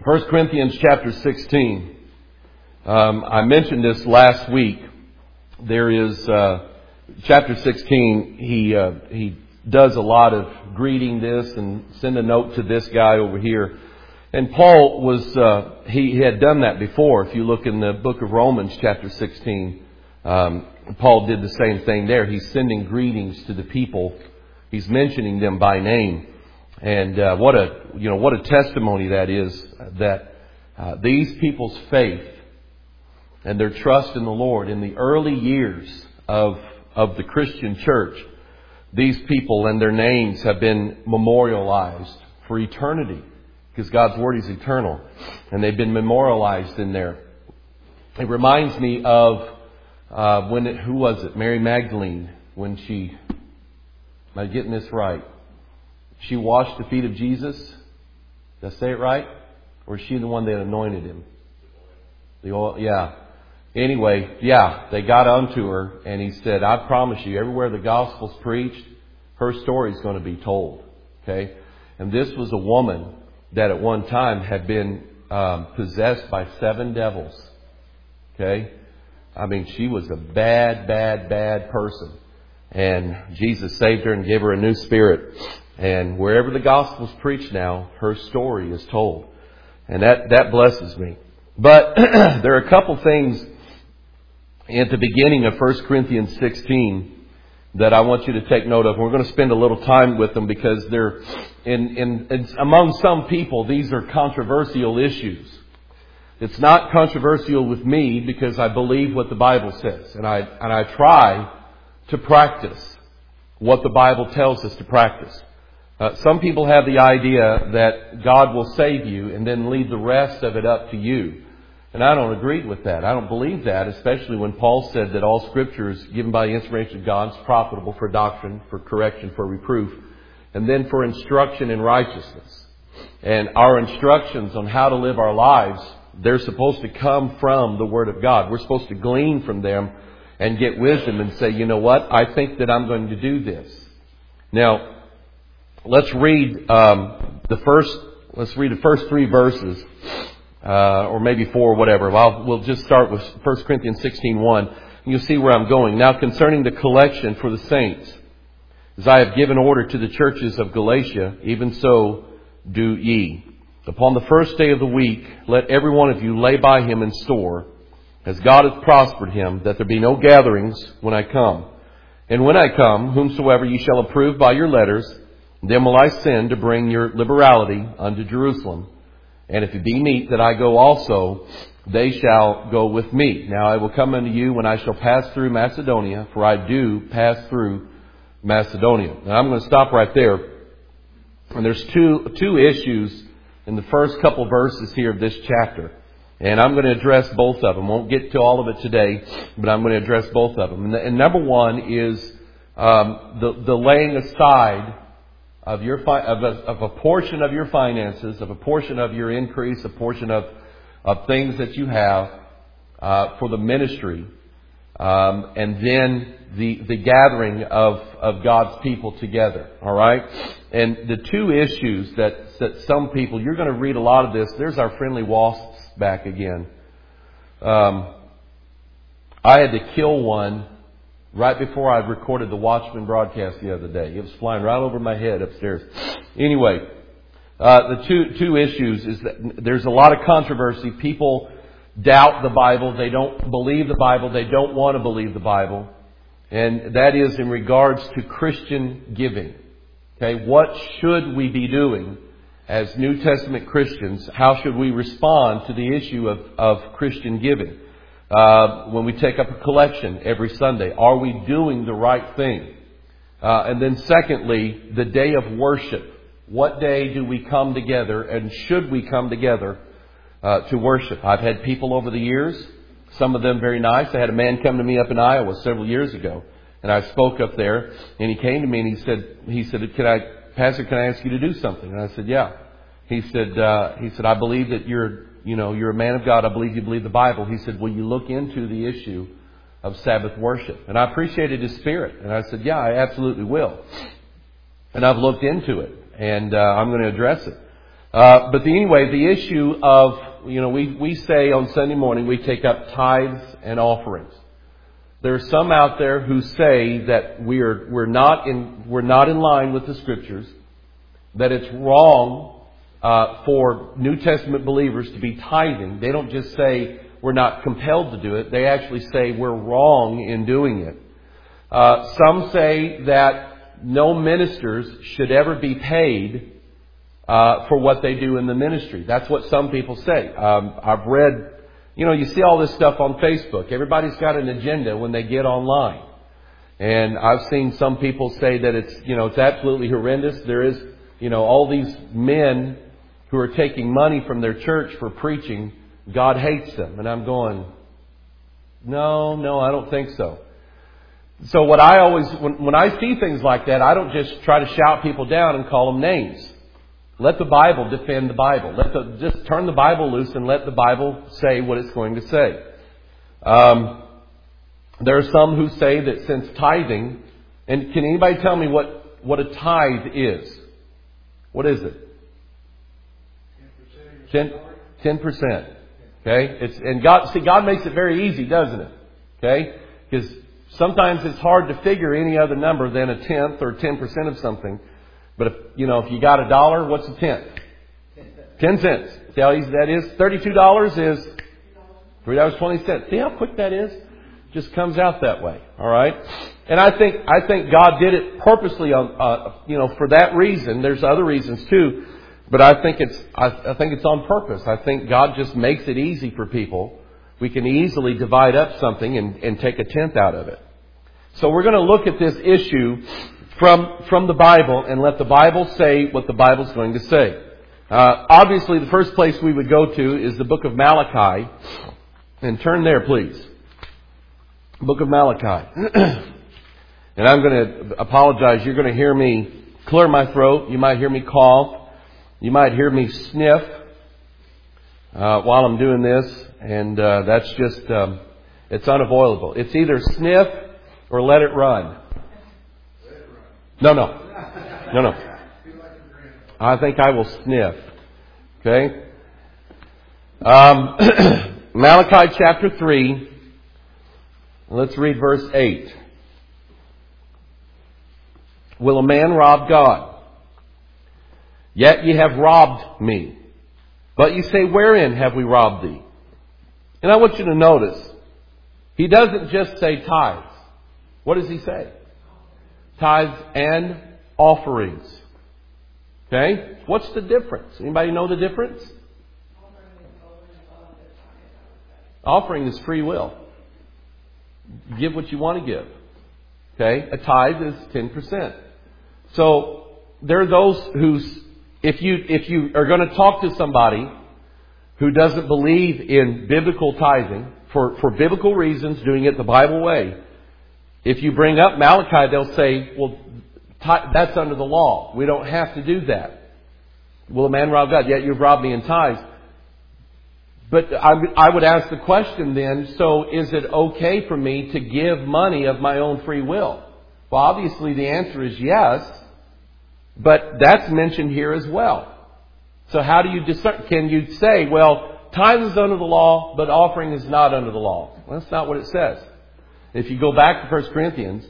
1 Corinthians chapter 16. I mentioned this last week. There is chapter 16. He does a lot of greeting this and send a note to this guy over here. And Paul was he had done that before. If you look in the book of Romans chapter 16, Paul did the same thing there. He's sending greetings to the people. He's mentioning them by name. And what a testimony that is, that these people's faith and their trust in the Lord in the early years of the Christian church, these people and their names have been memorialized for eternity, because God's Word is eternal, and they've been memorialized in there. It reminds me of who was it? Mary Magdalene, when she, am I getting this right? She washed the feet of Jesus. Did I say it right? Or is she the one that anointed him? The oil, yeah. Anyway, yeah, they got unto her, and he said, I promise you, everywhere the gospel's preached, her story's going to be told. Okay? And this was a woman that at one time had been possessed by 7 devils. Okay? I mean, she was a bad person. And Jesus saved her and gave her a new spirit. And wherever the gospel's preached now, her story is told. And that blesses me. But there are a couple things at the beginning of 1 Corinthians 16 that I want you to take note of. We're going to spend a little time with them because they're among some people, these are controversial issues. It's not controversial with me because I believe what the Bible says. And I try to practice what the Bible tells us to practice. Some people have the idea that God will save you and then leave the rest of it up to you. And I don't agree with that. I don't believe that, especially when Paul said that all Scripture is given by the inspiration of God, is profitable for doctrine, for correction, for reproof, and then for instruction in righteousness. And our instructions on how to live our lives, they're supposed to come from the Word of God. We're supposed to glean from them and get wisdom and say, you know what, I think that I'm going to do this. Now, let's read the first 3 verses, or maybe 4 or whatever. We'll just start with 1 Corinthians 16:1. You'll see where I'm going. Now concerning the collection for the saints, as I have given order to the churches of Galatia, even so do ye. Upon the first day of the week, let every one of you lay by him in store, as God hath prospered him, that there be no gatherings when I come. And when I come, whomsoever ye shall approve by your letters, then will I send to bring your liberality unto Jerusalem. And if it be meet that I go also, they shall go with me. Now I will come unto you when I shall pass through Macedonia, for I do pass through Macedonia. Now I'm going to stop right there. And there's two issues in the first couple verses here of this chapter. And I'm going to address both of them. Won't get to all of it today, but I'm going to address both of them. And number one is the laying aside of a portion of your finances, of a portion of your increase, a portion of things that you have for the ministry, and then the gathering of God's people together. All right, and the 2 issues that some people, you're going to read a lot of this. There's our friendly wasps back again. I had to kill one right before I recorded the Watchman broadcast the other day. It was flying right over my head upstairs. Anyway, the two issues is that there's a lot of controversy. People doubt the Bible. They don't believe the Bible. They don't want to believe the Bible. And that is in regards to Christian giving. Okay, what should we be doing as New Testament Christians? How should we respond to the issue of Christian giving? When we take up a collection every Sunday, are we doing the right thing? And then secondly, the day of worship. What day do we come together, and should we come together to worship? I've had people over the years, some of them very nice. I had a man come to me up in Iowa several years ago, and I spoke up there, and he came to me and he said, Pastor, can I ask you to do something? And I said, yeah. He said, I believe that you're a man of God. I believe you believe the Bible. He said, will you look into the issue of Sabbath worship? And I appreciated his spirit. And I said, yeah, I absolutely will. And I've looked into it. And I'm going to address it. Anyway, the issue of, we say on Sunday morning we take up tithes and offerings. There are some out there who say that we're not in line with the Scriptures, that it's wrong for New Testament believers to be tithing. They don't just say we're not compelled to do it. They actually say we're wrong in doing it. Some say that no ministers should ever be paid for what they do in the ministry. That's what some people say. I've read, you see all this stuff on Facebook. Everybody's got an agenda when they get online. And I've seen some people say that it's absolutely horrendous. There is, all these men who are taking money from their church for preaching. God hates them. And I'm going, no, I don't think so. So what I always, when I see things like that, I don't just try to shout people down and call them names. Let the Bible defend the Bible. Just turn the Bible loose and let the Bible say what it's going to say. There are some who say that since tithing, and can anybody tell me what a tithe is? What is it? 10%. Okay? God makes it very easy, doesn't it? Okay? Because sometimes it's hard to figure any other number than a tenth or 10% of something. But if you got $1, what's a tenth? 10 cents. See how easy that is? $32 is $3.20. See how quick that is? Just comes out that way. All right. And I think God did it purposely for that reason. There's other reasons too, but I think it's on purpose. I think God just makes it easy for people. We can easily divide up something and take a tenth out of it. So we're going to look at this issue from the Bible and let the Bible say what the Bible's going to say. Obviously, the first place we would go to is the book of Malachi. And turn there, please. Book of Malachi. And I'm going to apologize. You're going to hear me clear my throat. You might hear me cough. You might hear me sniff while I'm doing this. And that's just, it's unavoidable. It's either sniff or let it run. No. I think I will sniff. Okay? Malachi chapter 3. Let's read verse 8. Will a man rob God? Yet ye have robbed me. But you say, wherein have we robbed thee? And I want you to notice, he doesn't just say tithes. What does he say? Tithes and offerings. Okay? What's the difference? Anybody know the difference? Offering is free will. Give what you want to give. Okay? A tithe is 10%. So there are those if you are going to talk to somebody who doesn't believe in biblical tithing, for biblical reasons, doing it the Bible way, if you bring up Malachi, they'll say, well, that's under the law. We don't have to do that. Will a man rob God? Yet you've robbed me in tithes. But I would ask the question then, so is it okay for me to give money of my own free will? Well, obviously the answer is yes, but that's mentioned here as well. So how do you discern? Can you say, well, tithe is under the law, but offering is not under the law? Well, that's not what it says. If you go back to 1 Corinthians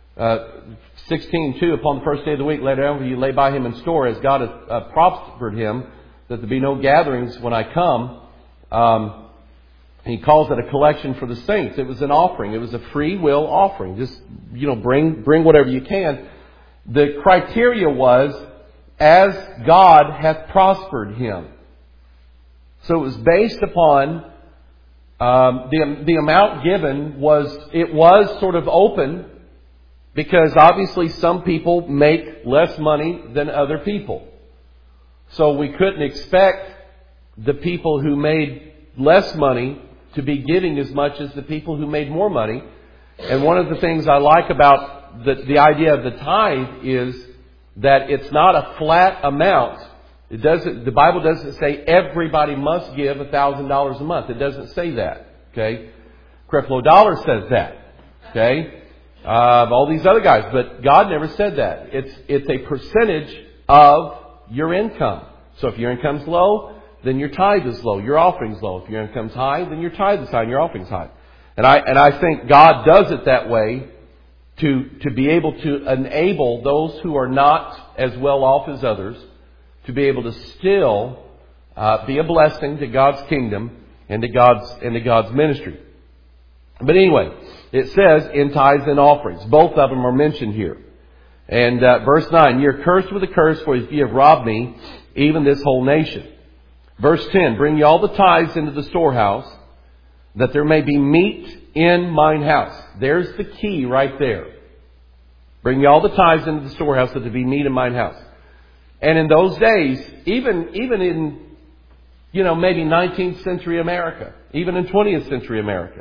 16:2, upon the first day of the week, let every you lay by him in store, as God has prospered him, that there be no gatherings when I come. He calls it a collection for the saints. It was an offering. It was a free will offering. Just, bring whatever you can. The criteria was, as God hath prospered him. So it was based upon the amount given was sort of open, because obviously some people make less money than other people. So we couldn't expect the people who made less money to be giving as much as the people who made more money. And one of the things I like about the idea of the tithe is that it's not a flat amount. The Bible doesn't say everybody must give $1,000 a month. It doesn't say that. Okay? Creflo Dollar says that. Okay? All these other guys, but God never said that. It's a percentage of your income. So if your income's low, then your tithe is low, your offering's low. If your income's high, then your tithe is high and your offering's high. And I think God does it that way to be able to enable those who are not as well off as others to be able to still be a blessing to God's kingdom and to God's ministry. But anyway, it says in tithes and offerings. Both of them are mentioned here. And verse 9, "Ye are cursed with a curse, for ye have robbed me, even this whole nation." Verse 10, "Bring ye all the tithes into the storehouse, that there may be meat in mine house." There's the key right there. "Bring ye all the tithes into the storehouse, that there be meat in mine house." And in those days, even in, maybe 19th century America, even in 20th century America,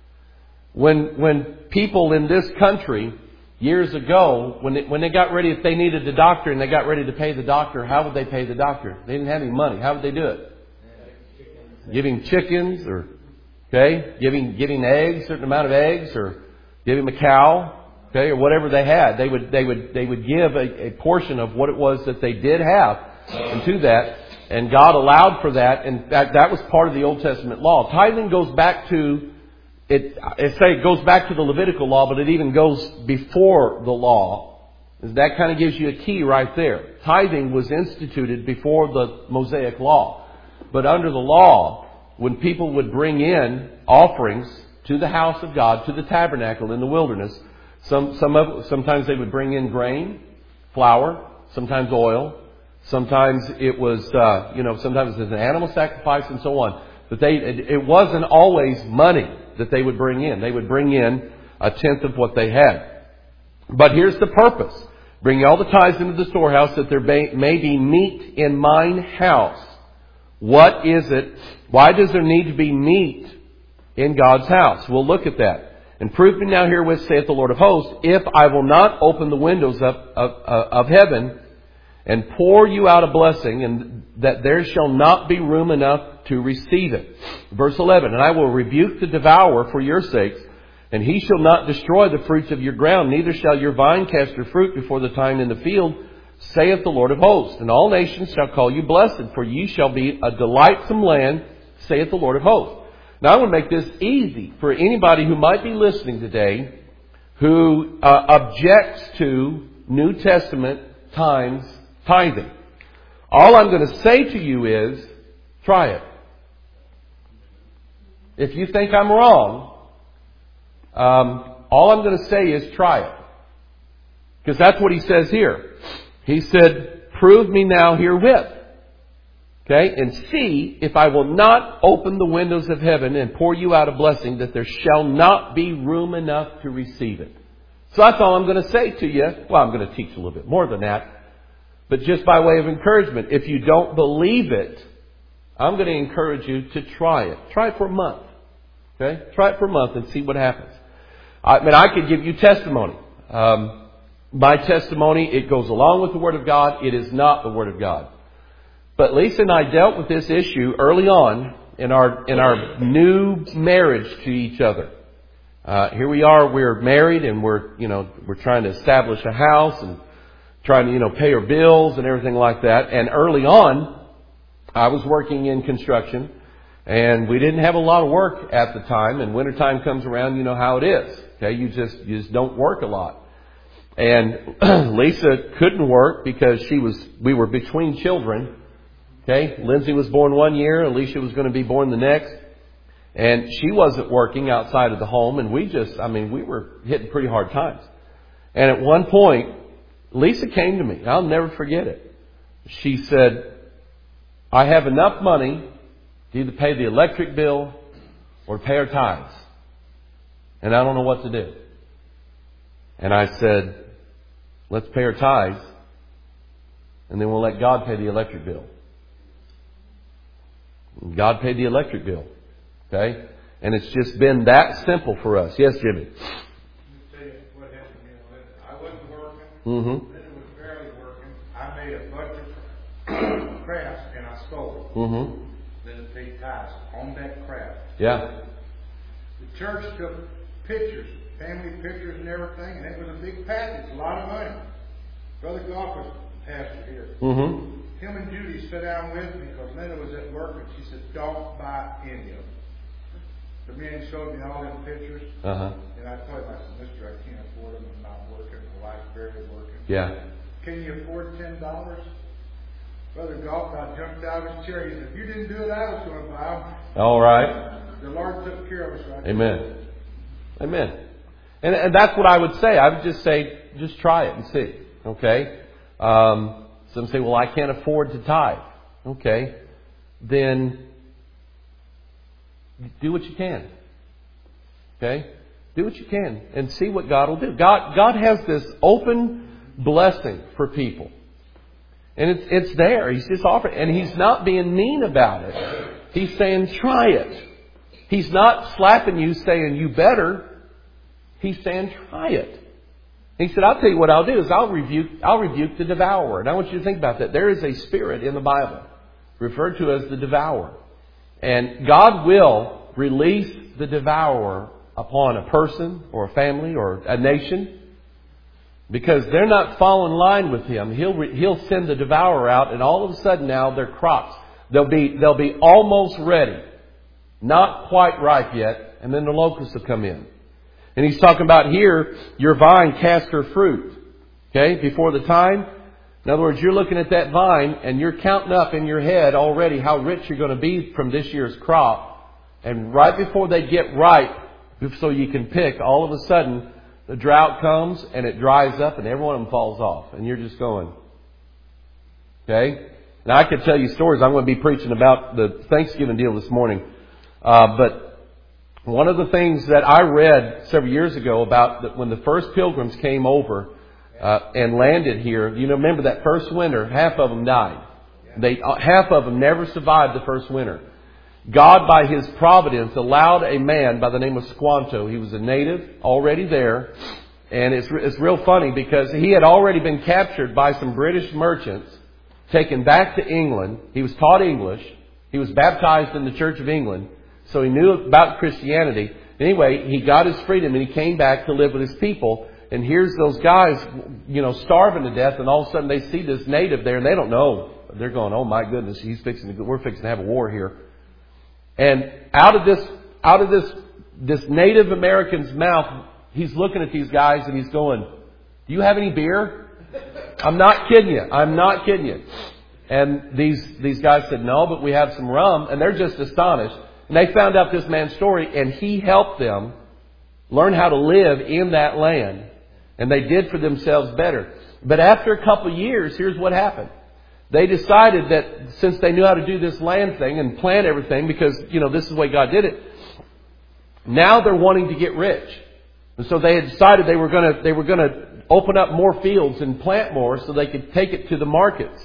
when people in this country years ago, when they got ready, if they needed a doctor and they got ready to pay the doctor, how would they pay the doctor? They didn't have any money. How would they do it? Giving chickens, or giving eggs, a certain amount of eggs, or giving a cow, or whatever they had. They would give a portion of what it was that they did have into that, and God allowed for that, and that was part of the Old Testament law. Tithing goes back to it goes back to the Levitical law, but it even goes before the law. That kind of gives you a key right there. Tithing was instituted before the Mosaic law. But under the law, when people would bring in offerings to the house of God, to the tabernacle in the wilderness, sometimes they would bring in grain, flour, sometimes oil, sometimes it was, sometimes it was an animal sacrifice and so on. But it wasn't always money that they would bring in. They would bring in a tenth of what they had. But here's the purpose. "Bring all the tithes into the storehouse, that there may be meat in mine house." What is it? Why does there need to be meat in God's house? We'll look at that. "And prove me now herewith, saith the Lord of hosts, if I will not open the windows of heaven and pour you out a blessing, and that there shall not be room enough to receive it." Verse 11, "And I will rebuke the devourer for your sakes, and he shall not destroy the fruits of your ground, neither shall your vine cast her fruit before the time in the field, saith the Lord of hosts. And all nations shall call you blessed, for ye shall be a delightsome land, saith the Lord of hosts." Now I want to make this easy for anybody who might be listening today who objects to New Testament times tithing. All I'm going to say to you is, try it. If you think I'm wrong, all I'm going to say is try it. Because that's what he says here. He said, "Prove me now herewith. And see if I will not open the windows of heaven and pour you out a blessing, that there shall not be room enough to receive it." So that's all I'm going to say to you. Well, I'm going to teach a little bit more than that. But just by way of encouragement, if you don't believe it, I'm going to encourage you to try it. Try it for a month. Try it for a month and see what happens. I could give you testimony. My testimony, it goes along with the Word of God. It is not the Word of God. But Lisa and I dealt with this issue early on in our new marriage to each other. Here we are, we're married, and we're trying to establish a house and trying to, pay our bills and everything like that. And early on, I was working in construction, and we didn't have a lot of work at the time. And wintertime comes around, you know how it is. You just don't work a lot. And Lisa couldn't work because we were between children. Lindsay was born one year, Alicia was going to be born the next. And she wasn't working outside of the home, and we were hitting pretty hard times. And at one point, Lisa came to me. I'll never forget it. She said, "I have enough money to either pay the electric bill or pay our tithes. And I don't know what to do." And I said, "Let's pay our tithes, and then we'll let God pay the electric bill." God paid the electric bill. And it's just been that simple for us. Yes, Jimmy? What happened to me, I wasn't working. Linda was barely working. I made a bunch of crafts and I sold them. Linda paid tithes on that craft. Yeah. The church took pictures, family pictures and everything, and it was a big package, a lot of money. Brother Goff was pastor here. him and Judy sat down with me because Linda was at work, and she said, "Don't buy any of them." The man showed me all them pictures, and I told him, I said, "Mister, I can't afford them. I'm not working. My wife's barely working." Yeah. "Can you afford $10? Brother Golf about jumped out of his chair. He said, "If you didn't do it, I was going to buy them." All right. The Lord took care of us right Amen. Amen. And that's what I would say. I would just say, just try it and see. Okay? Some say, well, I can't afford to tithe. Okay. Then do what you can. Okay? Do what you can and see what God will do. God has this open blessing for people. And it's there. He's just offering. And He's not being mean about it. He's saying, try it. He's not slapping you saying, you better. He's saying, try it. He said, I'll tell you what I'll do is I'll rebuke the devourer. And I want you to think about that. There is a spirit in the Bible referred to as the devourer. And God will release the devourer upon a person or a family or a nation. Because they're not following line with Him. He'll send the devourer out, and all of a sudden now their crops, they'll be almost ready. Not quite ripe yet, and then the locusts will come in. And He's talking about here, your vine cast her fruit. Okay, before the time. In other words, you're looking at that vine and you're counting up in your head already how rich you're going to be from this year's crop. And right before they get ripe, so you can pick, all of a sudden the drought comes and it dries up and every one of them falls off. And you're just going, okay? Now I could tell you stories. I'm going to be preaching about the Thanksgiving deal this morning. But one of the things that I read several years ago about that when the first pilgrims came over and landed here, you know, remember that first winter, half of them died. Half of them never survived the first winter. God, by His providence, allowed a man by the name of Squanto. He was a native already there. And it's real funny because he had already been captured by some British merchants, taken back to England. He was taught English. He was baptized in the Church of England. So he knew about Christianity. Anyway, he got his freedom and he came back to live with his people. And here's those guys, you know, starving to death. And all of a sudden they see this native there and they don't know. They're going, oh my goodness, we're fixing to have a war here. And out of this Native American's mouth, he's looking at these guys and he's going, do you have any beer? I'm not kidding you. I'm not kidding you. And these guys said, no, but we have some rum. And they're just astonished. And they found out this man's story and he helped them learn how to live in that land. And they did for themselves better. But after a couple of years, here's what happened. They decided that since they knew how to do this land thing and plant everything, because, you know, this is the way God did it, now they're wanting to get rich. And so they had decided they were going to open up more fields and plant more so they could take it to the markets.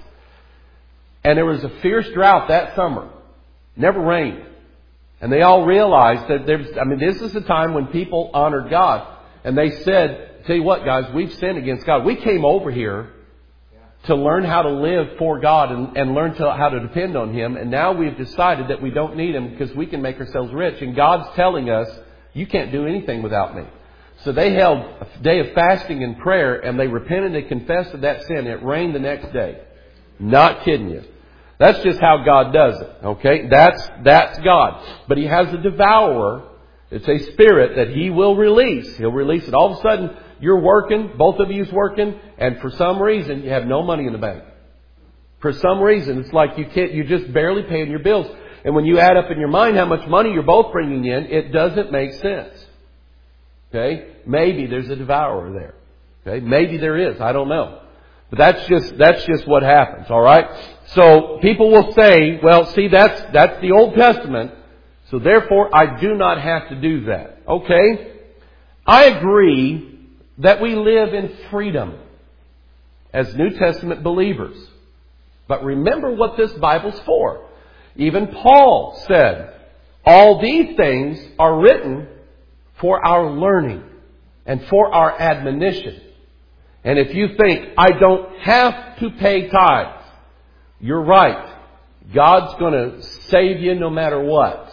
And there was a fierce drought that summer. Never rained. And they all realized that this is the time when people honored God. And they said, tell you what, guys, we've sinned against God. We came over here to learn how to live for God and learn how to depend on Him. And now we've decided that we don't need Him because we can make ourselves rich. And God's telling us, you can't do anything without me. So they held a day of fasting and prayer and they repented and confessed of that sin. It rained the next day. Not kidding you. That's just how God does it. Okay? That's God. But He has a devourer. It's a spirit that He will release. He'll release it. All of a sudden, you're working, both of you's working, and for some reason, you have no money in the bank. For some reason, it's like you're just barely paying your bills. And when you add up in your mind how much money you're both bringing in, it doesn't make sense. Okay? Maybe there's a devourer there. Okay? Maybe there is. I don't know. But that's just what happens. All right? So people will say, well, see, that's the Old Testament. So therefore, I do not have to do that. Okay? I agree that we live in freedom as New Testament believers. But remember what this Bible's for. Even Paul said, all these things are written for our learning and for our admonition. And if you think, I don't have to pay tithes, you're right. God's going to save you no matter what.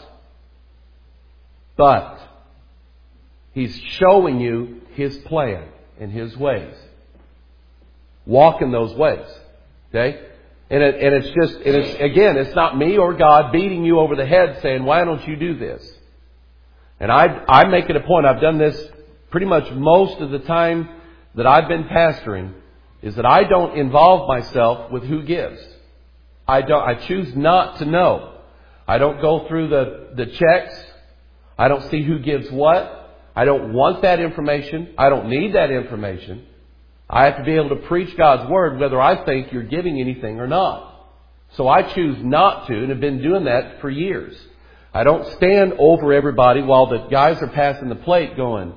But He's showing you His plan and His ways. Walk in those ways. Okay? And it's not me or God beating you over the head saying, why don't you do this? And I make it a point, I've done this pretty much most of the time that I've been pastoring, is that I don't involve myself with who gives. I choose not to know. I don't go through the checks. I don't see who gives what. I don't want that information. I don't need that information. I have to be able to preach God's Word whether I think you're giving anything or not. So I choose not to, and have been doing that for years. I don't stand over everybody while the guys are passing the plate going,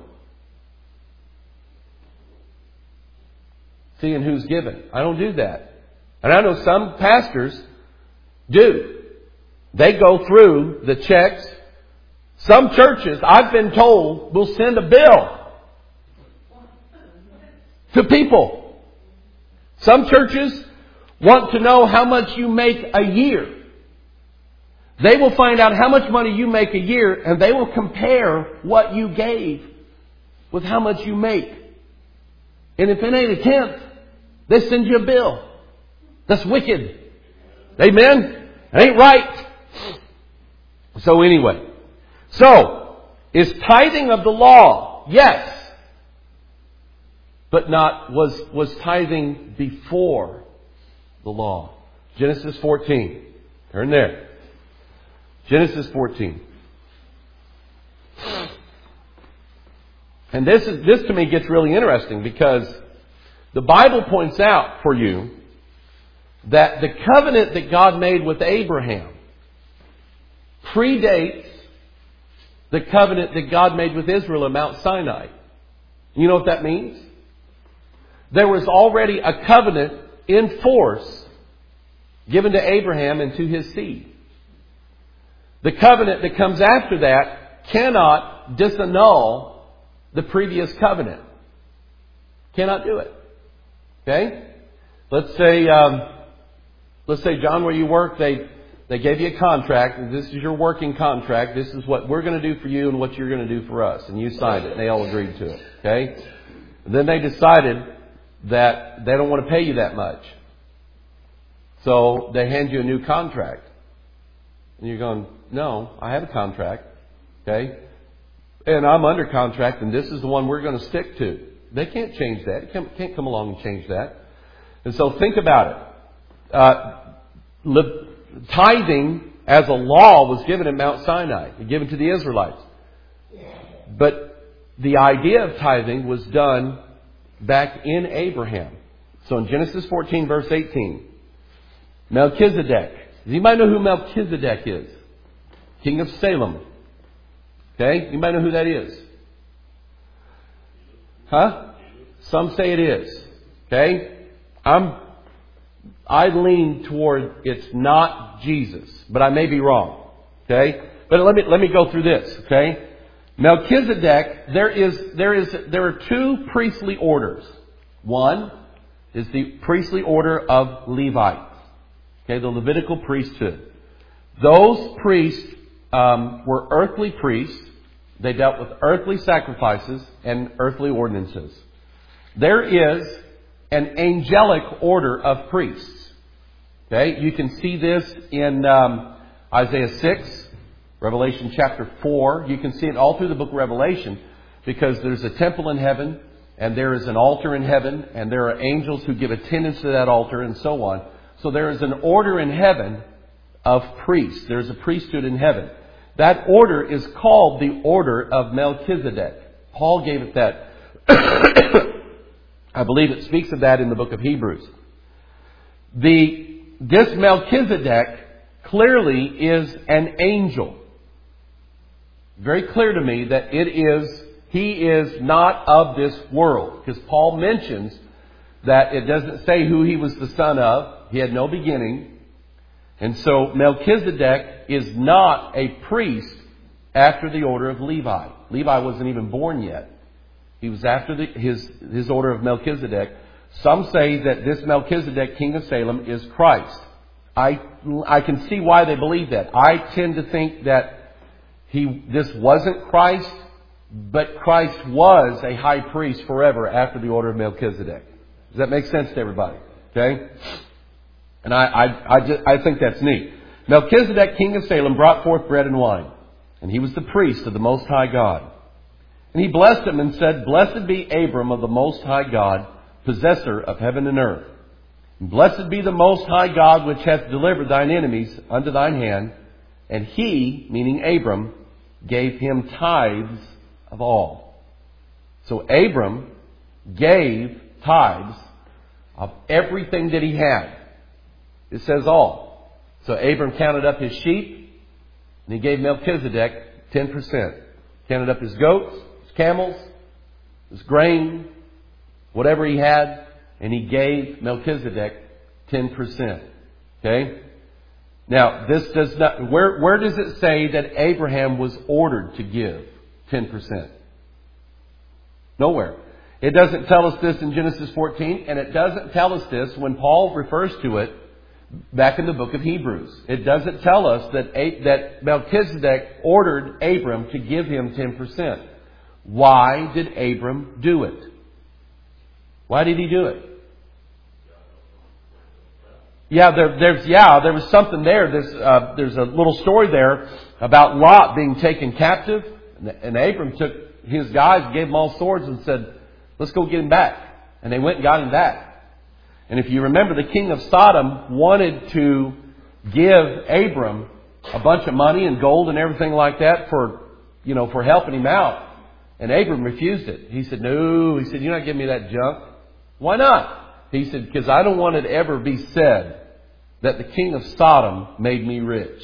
seeing who's given. I don't do that. And I know some pastors do. They go through the checks. Some churches, I've been told, will send a bill to people. Some churches want to know how much you make a year. They will find out how much money you make a year, and they will compare what you gave with how much you make. And if it ain't a tenth, they send you a bill. That's wicked. Amen? It ain't right. So anyway. So, is tithing of the law? Yes. But was tithing before the law? Genesis 14. Turn there. Genesis 14. And this to me gets really interesting, because the Bible points out for you that the covenant that God made with Abraham predates the covenant that God made with Israel at Mount Sinai. You know what that means? There was already a covenant in force given to Abraham and to his seed. The covenant that comes after that cannot disannul the previous covenant. Cannot do it. Okay? Let's say, John, where you work, they gave you a contract, and this is your working contract. This is what we're going to do for you and what you're going to do for us. And you signed it, and they all agreed to it. Okay? And then they decided that they don't want to pay you that much. So they hand you a new contract. And you're going, no, I have a contract. Okay? And I'm under contract, and this is the one we're going to stick to. They can't change that. They can't come along and change that. And so think about it. Tithing as a law was given at Mount Sinai, given to the Israelites. But the idea of tithing was done back in Abraham. So in Genesis 14, verse 18, Melchizedek. Does anybody know who Melchizedek is? King of Salem. Okay? Anybody know who that is? Huh? Some say it is. Okay? I lean toward it's not Jesus, but I may be wrong. Okay? But let me go through this. Okay? Melchizedek, there are two priestly orders. One is the priestly order of Levites. Okay, the Levitical priesthood. Those priests were earthly priests. They dealt with earthly sacrifices and earthly ordinances. There is an angelic order of priests. Okay, you can see this in Isaiah 6, Revelation chapter 4. You can see it all through the book of Revelation, because there's a temple in heaven, and there is an altar in heaven, and there are angels who give attendance to that altar, and so on. So there is an order in heaven of priests. There's a priesthood in heaven. That order is called the order of Melchizedek. Paul gave it that. I believe it speaks of that in the book of Hebrews. This Melchizedek clearly is an angel. Very clear to me that he is not of this world. Because Paul mentions that it doesn't say who he was the son of. He had no beginning. And so Melchizedek is not a priest after the order of Levi. Levi wasn't even born yet. He was after his order of Melchizedek. Some say that this Melchizedek, king of Salem, is Christ. I can see why they believe that. I tend to think that this wasn't Christ, but Christ was a high priest forever after the order of Melchizedek. Does that make sense to everybody? Okay? And I think that's neat. Melchizedek, king of Salem, brought forth bread and wine. And he was the priest of the Most High God. And he blessed him and said, Blessed be Abram of the Most High God, possessor of heaven and earth. And blessed be the Most High God, which hath delivered thine enemies unto thine hand. And he, meaning Abram, gave him tithes of all. So Abram gave tithes of everything that he had. It says all. So Abram counted up his sheep, and he gave Melchizedek 10%. Counted up his goats, his camels, his grain, whatever he had, and he gave Melchizedek 10%. Okay? Now, this does not, where does it say that Abraham was ordered to give 10%? Nowhere. It doesn't tell us this in Genesis 14, and it doesn't tell us this when Paul refers to it back in the book of Hebrews. It doesn't tell us that Melchizedek ordered Abram to give him 10%. Why did Abram do it? Why did he do it? Yeah, there was something there. There's a little story there about Lot being taken captive, and Abram took his guys, gave them all swords, and said, "Let's go get him back." And they went and got him back. And if you remember, the king of Sodom wanted to give Abram a bunch of money and gold and everything like that for helping him out. And Abram refused it. He said, "No." He said, "You're not giving me that junk." "Why not?" He said, "Because I don't want it to ever be said that the king of Sodom made me rich.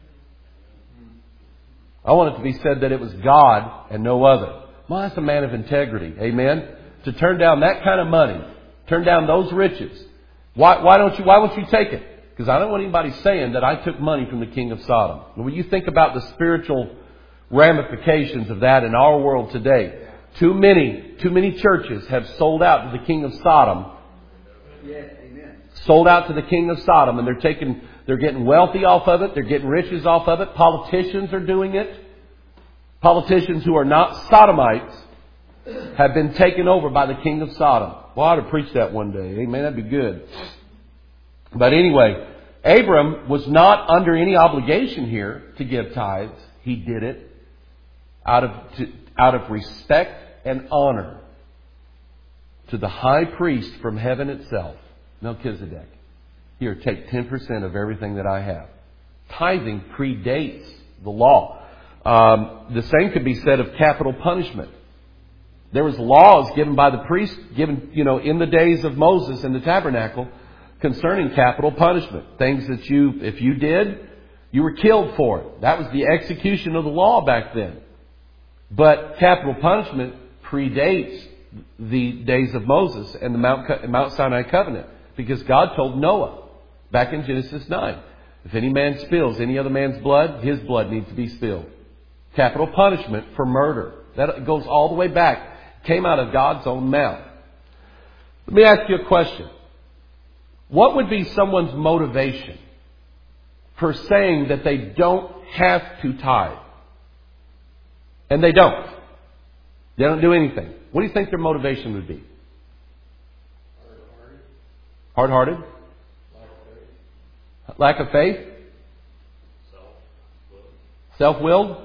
I want it to be said that it was God and no other." Well, that's a man of integrity. Amen. To turn down that kind of money, turn down those riches. Why won't you take it? Because I don't want anybody saying that I took money from the king of Sodom. When you think about the spiritual ramifications of that in our world today, too many churches have sold out to the king of Sodom. Yes, amen. Sold out to the king of Sodom, and they're getting wealthy off of it. They're getting riches off of it. Politicians are doing it. Politicians who are not Sodomites have been taken over by the king of Sodom. Well, I ought to preach that one day. Amen. That'd be good. But anyway, Abram was not under any obligation here to give tithes. He did it out of respect and honor to the high priest from heaven itself, Melchizedek. Here, take 10% of everything that I have. Tithing predates the law. The same could be said of capital punishment. There was laws given by the priest, in the days of Moses in the tabernacle, concerning capital punishment. Things that if you did, you were killed for it. That was the execution of the law back then. But capital punishment predates the days of Moses and the Mount Sinai covenant, because God told Noah back in Genesis 9, if any man spills any other man's blood, his blood needs to be spilled. Capital punishment for murder. That goes all the way back. Came out of God's own mouth. Let me ask you a question. What would be someone's motivation for saying that they don't have to tithe? And they don't. They don't do anything. What do you think their motivation would be? Hard-hearted? Lack of faith? Self-willed?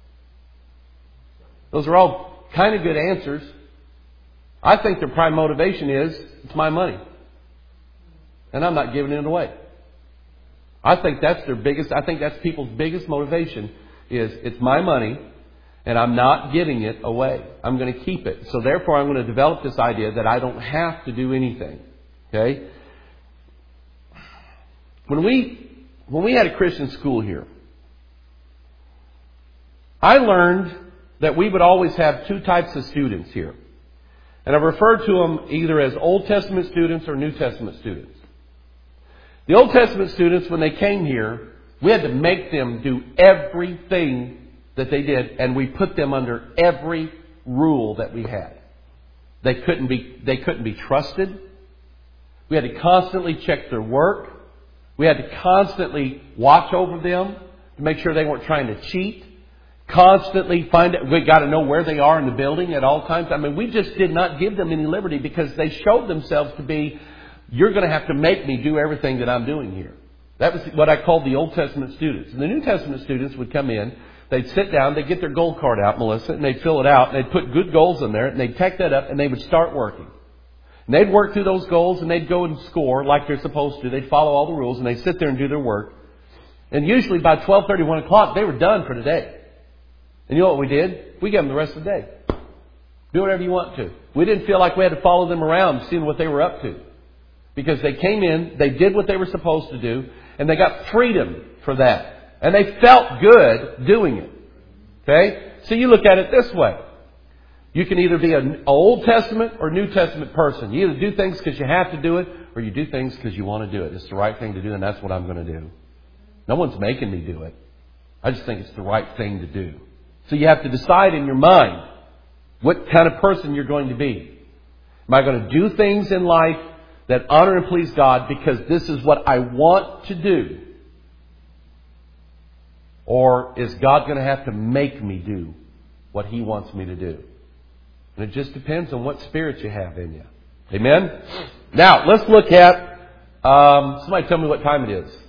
Those are all kind of good answers. I think their prime motivation is, it's my money. And I'm not giving it away. I think that's people's biggest motivation is, it's my money and I'm not giving it away. I'm going to keep it. So therefore I'm going to develop this idea that I don't have to do anything. Okay? When we had a Christian school here, I learned that we would always have two types of students here. And I refer to them either as Old Testament students or New Testament students. The Old Testament students, when they came here, we had to make them do everything that they did, and we put them under every rule that we had. They couldn't be trusted. We had to constantly check their work. We had to constantly watch over them to make sure they weren't trying to cheat. Constantly we got to know where they are in the building at all times. I mean, we just did not give them any liberty because they showed themselves to be you're going to have to make me do everything that I'm doing here. That was what I called the Old Testament students. And the New Testament students would come in, they'd sit down, they'd get their goal card out, Melissa, and they'd fill it out, and they'd put good goals in there, and they'd tack that up, and they would start working. And they'd work through those goals, and they'd go and score like they're supposed to. They'd follow all the rules, and they'd sit there and do their work. And usually by 12:30, 1 o'clock, they were done for the day. And you know what we did? We gave them the rest of the day. Do whatever you want to. We didn't feel like we had to follow them around seeing what they were up to. Because they came in, they did what they were supposed to do, and they got freedom for that. And they felt good doing it. Okay? So you look at it this way. You can either be an Old Testament or New Testament person. You either do things because you have to do it, or you do things because you want to do it. It's the right thing to do, and that's what I'm going to do. No one's making me do it. I just think it's the right thing to do. So you have to decide in your mind what kind of person you're going to be. Am I going to do things in life that honor and please God because this is what I want to do? Or is God going to have to make me do what He wants me to do? And it just depends on what spirit you have in you. Amen? Now, let's look at... somebody tell me what time it is.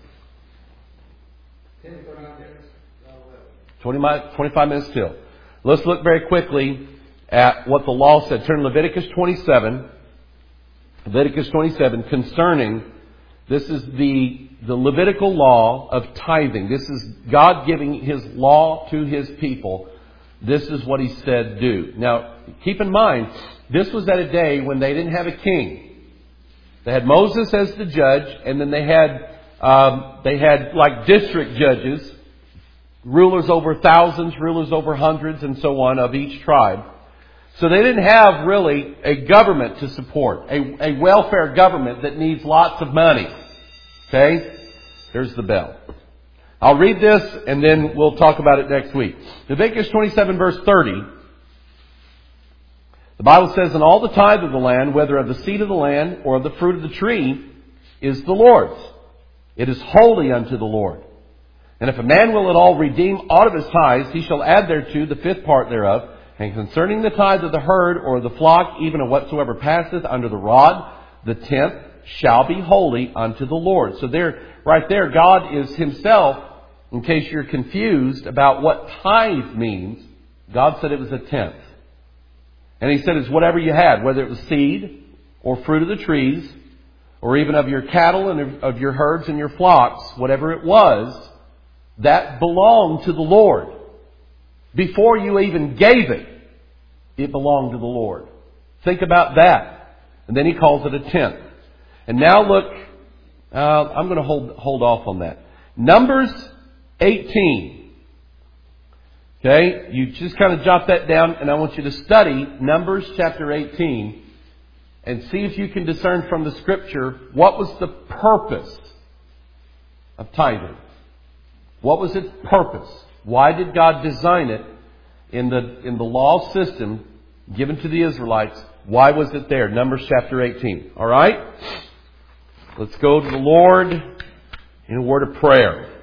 25 minutes till. Let's look very quickly at what the law said. Turn to Leviticus 27. Leviticus 27 concerning, this is the Levitical law of tithing. This is God giving His law to His people. This is what He said do. Now, keep in mind, this was at a day when they didn't have a king. They had Moses as the judge, and then they had like district judges, rulers over thousands, rulers over hundreds, and so on of each tribe. So they didn't have really a government to support, a welfare government that needs lots of money. Okay? There's the bell. I'll read this and then we'll talk about it next week. Leviticus 27 verse 30. The Bible says, "And all the tithe of the land, whether of the seed of the land or of the fruit of the tree, is the Lord's. It is holy unto the Lord. And if a man will at all redeem aught of his tithes, he shall add thereto the fifth part thereof. And concerning the tithe of the herd or of the flock, even of whatsoever passeth under the rod, the tenth shall be holy unto the Lord." So right there, God is Himself, in case you're confused about what tithe means, God said it was a tenth. And He said it's whatever you had, whether it was seed or fruit of the trees, or even of your cattle and of your herds and your flocks, whatever it was, that belonged to the Lord. Before you even gave it, it belonged to the Lord. Think about that. And then He calls it a tenth. And now look, I'm going to hold off on that. Numbers 18. Okay, you just kind of jot that down, and I want you to study Numbers chapter 18 and see if you can discern from the Scripture what was the purpose of tithing. What was its purpose? Why did God design it in the law system given to the Israelites? Why was it there? Numbers chapter 18. All right? Let's go to the Lord in a word of prayer.